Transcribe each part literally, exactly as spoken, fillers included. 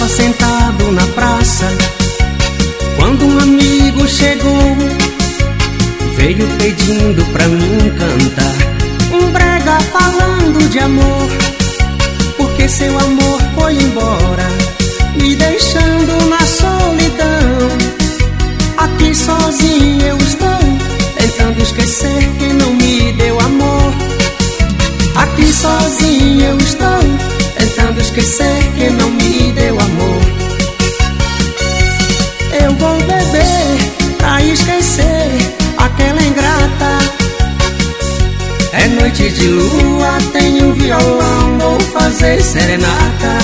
Estava sentado na praça quando um amigo chegou, veio pedindo pra mim cantar um brega falando de amor, porque seu amor foi embora, me deixando na solidão. Aqui sozinho eu estou, tentando esquecer quem não me deu amor. Aqui sozinho eu estou, tentando esquecer quem não me deu amor. Eu vou beber pra esquecer aquela ingrata. É noite de lua, tenho violão, vou fazer serenata.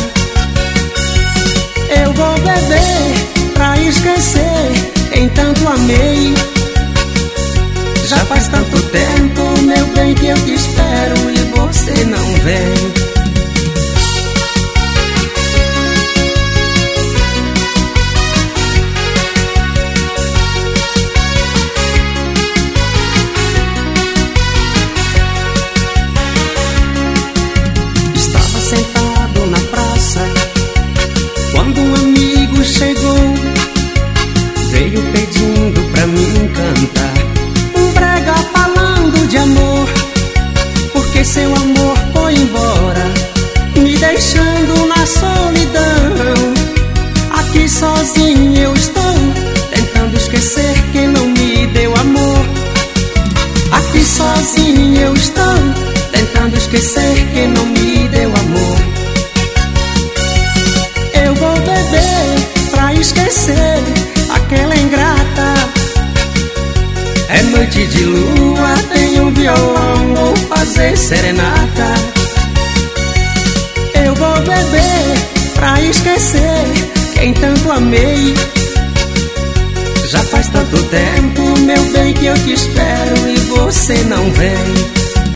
Eu vou beber pra esquecer quem tanto amei. Já faz tanto tempo, meu bem, que eu te espero e você não vem. Estava sentado na praça quando um amigo chegou, veio pedindo pra mim cantar um brega falando de amor, porque seu amor foi embora, me deixando na solidão. Aqui sozinho eu estou, tentando esquecer quem não me deu amor. Aqui sozinho eu estou, tentando esquecer quem não me deu amor. Eu vou beber pra esquecer aquela ingrata. É noite de lua, tenho um violão, vou fazer serenata. Eu vou beber pra esquecer quem tanto amei. Já faz tanto tempo, meu bem, que eu te espero e você não vem.